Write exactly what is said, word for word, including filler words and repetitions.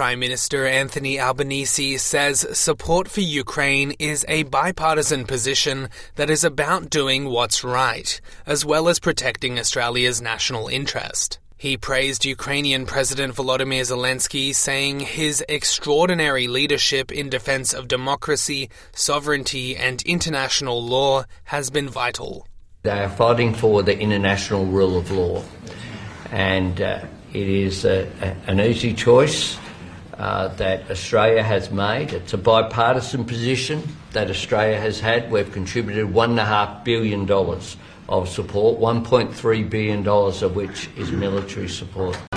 Prime Minister Anthony Albanese says support for Ukraine is a bipartisan position that is about doing what's right, as well as protecting Australia's national interest. He praised Ukrainian President Volodymyr Zelensky, saying his extraordinary leadership in defense of democracy, sovereignty and international law has been vital. They are fighting for the international rule of law, and uh, it is a, a, an easy choice uh, that Australia has made. It's a bipartisan position that Australia has had. We've contributed one point five billion dollars of support, one point three billion dollars of which is military support.